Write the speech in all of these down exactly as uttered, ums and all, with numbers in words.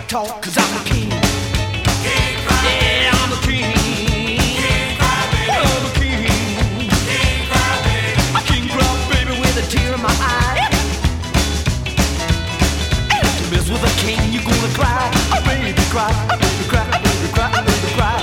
talk, cause I'm a king. King cry, yeah, I'm a king. King cry, baby. I'm a king. King cry, baby. A king cry, baby, with a tear in my eye. To mess with a king, you're gonna cry. A baby cry, a baby cry, a baby cry, a baby cry.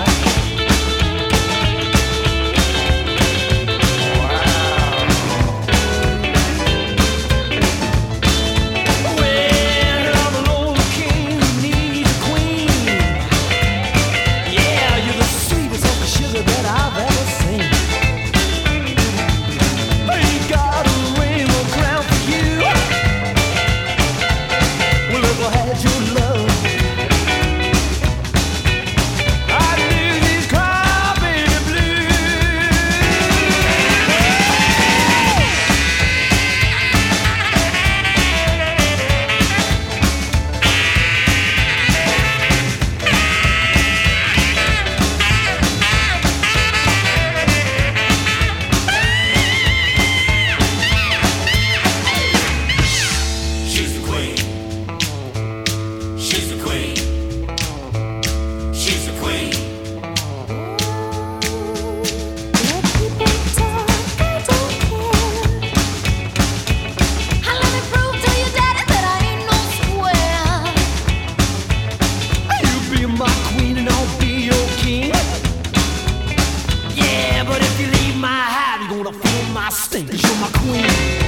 Stink, 'cause you're my queen.